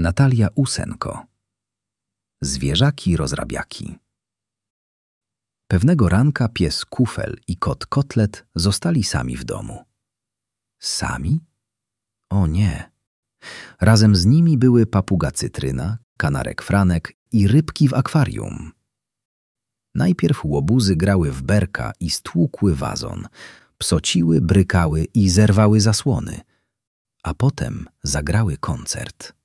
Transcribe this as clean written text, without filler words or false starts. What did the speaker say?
Natalia Usenko. Zwierzaki rozrabiaki. Pewnego ranka pies Kufel i kot Kotlet zostali sami w domu. Sami? O nie. Razem z nimi były papuga Cytryna, kanarek Franek i rybki w akwarium. Najpierw łobuzy grały w berka i stłukły wazon, psociły, brykały i zerwały zasłony, a potem zagrały koncert.